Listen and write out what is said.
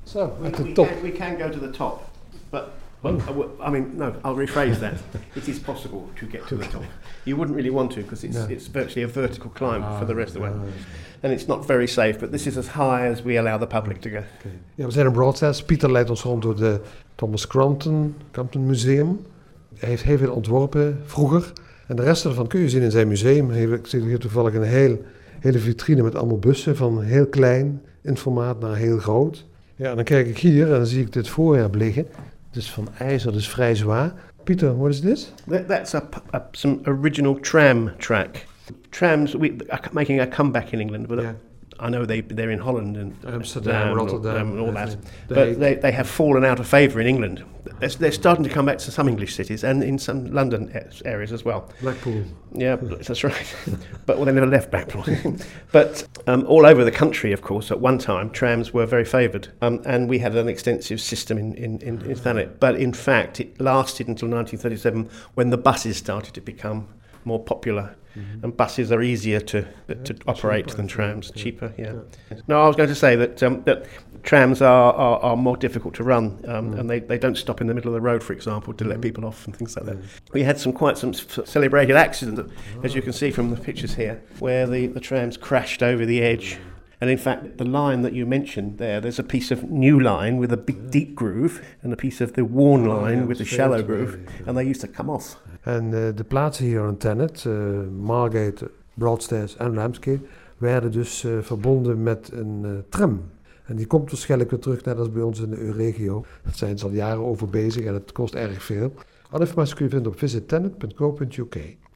So, at the top. We can go to the top, but I mean, no, I'll rephrase that. It is possible to get to the top. You wouldn't really want to because it's virtually a vertical climb for the rest of the way. And it's not very safe, but this is as high as we allow the public to go. Okay. Ja, we zijn in Broadstairs. Pieter leidt ons rond door de Thomas Crampton Museum. Hij heeft heel veel ontworpen vroeger. En de rest ervan kun je zien in zijn museum. Ik zie hier toevallig een hele vitrine met allemaal bussen van heel klein in formaat naar heel groot. Ja, en dan kijk ik hier en dan zie ik dit voorwerp liggen. Het is van ijzer, dus vrij zwaar. Pieter, what is this? That's some original tram track. Trams are making a comeback in England, but I know they're in Holland and Amsterdam, Rotterdam, and all that. But they have fallen out of favour in England. They're starting to come back to some English cities and in some London areas as well. Blackpool. Yeah, that's right. But they never left Blackpool. But all over the country, of course, at one time, trams were very favoured. And we had an extensive system in Thanet. But in fact, it lasted until 1937 when the buses started to become more popular. Mm-hmm. And buses are easier to operate than trams, cheaper. No, I was going to say that trams are more difficult to run, and they don't stop in the middle of the road, for example, to let people off and things like that. We had quite some celebrated accident, as you can see from the pictures here, where the trams crashed over the edge. And in fact, the line that you mentioned there's a piece of new line with a big deep groove and a piece of the worn line with the shallow groove, and they used to come off. En de plaatsen hier in Thanet, Margate, Broadstairs en Ramsgate, werden dus verbonden met een tram. En die komt waarschijnlijk weer terug, net als bij ons in de Euregio. Daar zijn ze al jaren over bezig en het kost erg veel. Alle informatie kun je vinden op visitthanet.co.uk.